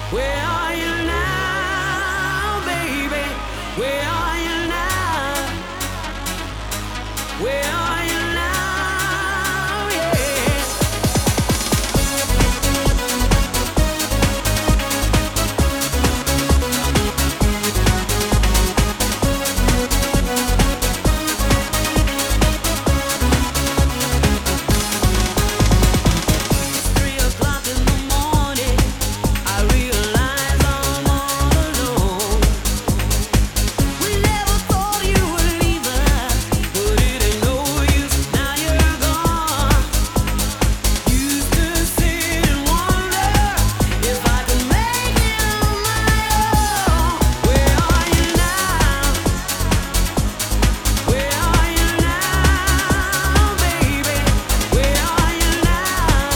Where are you now, baby? Where are you now? Where are you now? Yeah. It's 3 o'clock in the morning. I realize I'm all alone. We never thought you would leave us, but it ain't no use. Now you're gone. Used to sit and wonder if I could make it on my own. Where are you now? Where are you now, baby? Where are you now?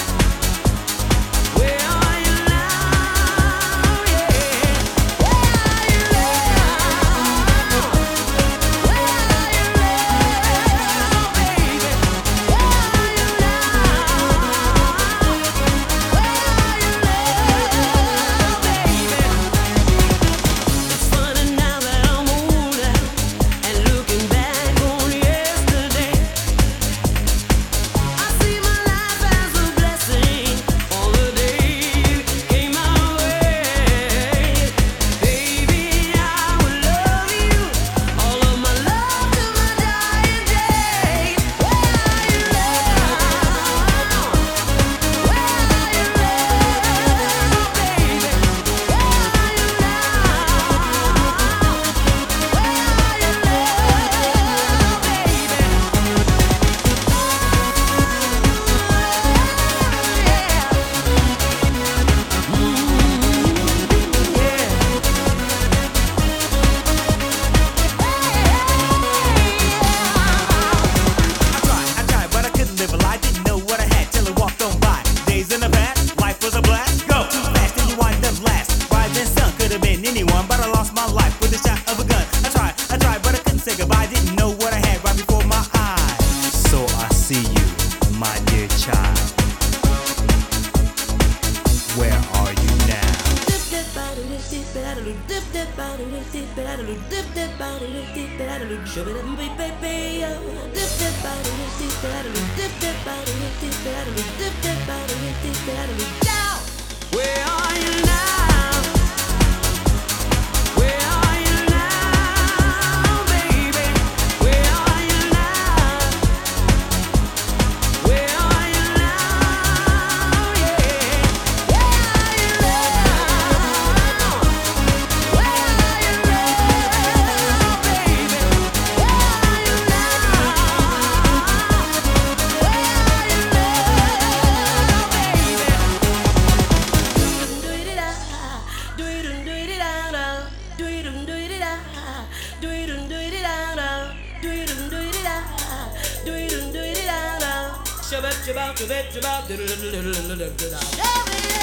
Where are you now? Yeah. Where are you now? Where are you now, baby? Where are you now? It's funny now that I'm older and looking back on yesterday. I see my life as a blessing. All the days came my way. Baby, I will love you. All of my love to my dying day. Where are you now? Where are you now, baby? Where are you now? I tried, but I couldn't live a lie. Didn't know what I had till it walked on by. Days in the past, life was a blast. Go too fast and you wind up last. Rising sun could have been anyone, but I lost my life with a shot of a gun. I tried, but I couldn't say goodbye. Didn't know what I had right before my eyes. So I see you, my dear child. Where are you now? Where are you now? Where are you now, baby? Where are you now? Where are you now? Yeah. Where are you now? Where are you now, baby? Where are you now? Where are you now, baby? Shabbat, shabbat, shabbat, shabbat,